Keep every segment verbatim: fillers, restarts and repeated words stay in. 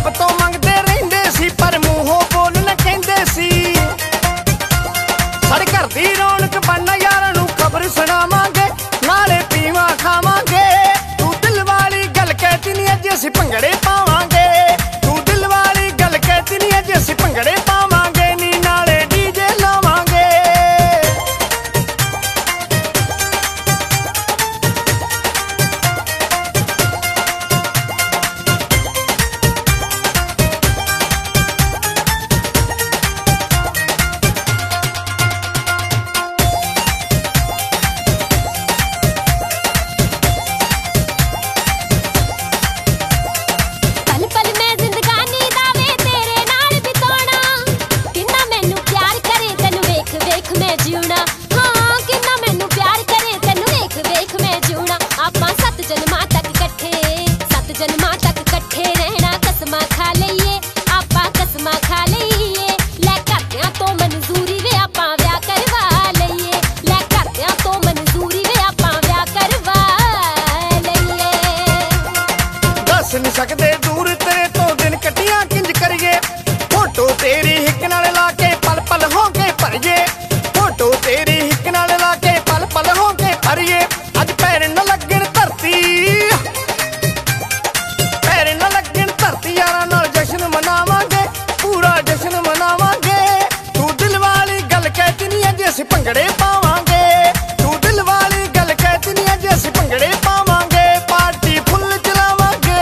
रब तो मंगते रहिंदे सी पर मूहों बोल न कहंदे सी। साडे घर दी रौनक बनना यारां नूं खबर सुणावांगे नाले पीवां खावांगे। तू दिल वाली गल कहती नी अज असीं भंगड़े पावांगे। तू दिल वाली गल कहती नी अज असीं भंगड़े पावांगे नी नाले डीजे लावांगे। नहीं सकते दूर तेरे तो दिन कटिया किंज करिए। फोटो तेरी हिक नाल ला के पल पल हो के भरिए। फोटो तेरी हिक नाल ला के पल पल हो के भरिए। अज पैर न लगन धरती पैर न लगन धरती यारां नाल जश्न मनावांगे पूरा जश्न मनावांगे। तू दिल वाली गल कहती नी अज असीं भंगड़े पावांगे। तू दिल वाली गल कहती नी अज असीं भंगड़े पावांगे। Party full चलावांगे।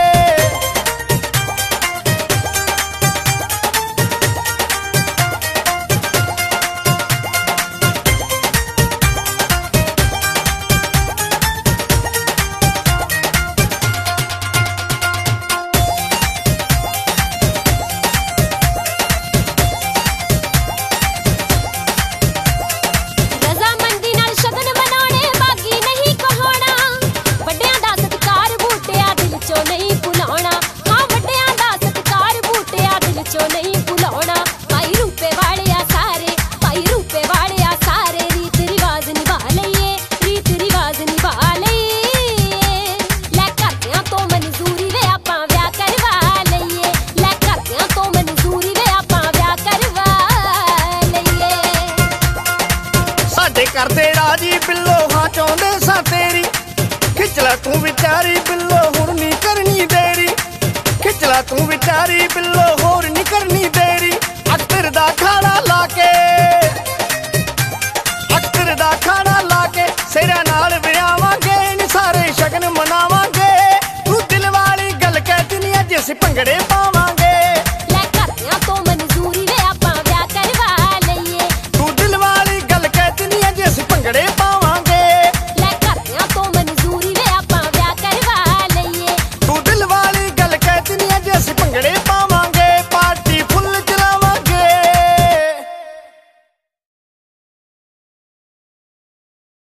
करदे राजी बिल्लो हाँ चाहुंदे सा तेरी। खिचला तू विचारी बिल्लो हुण नहीं करनी देरी। खिचला तू विचारी बिल्लो होर नहीं करनी देरी। अख्तर दा खाना लाके अख्तर दा खाना लाके सेरा नाल विआवांगे नी सारे शगन मनावांगे। तू दिल वाली गल कहती नी अज असीं भंगड़े पावांगे।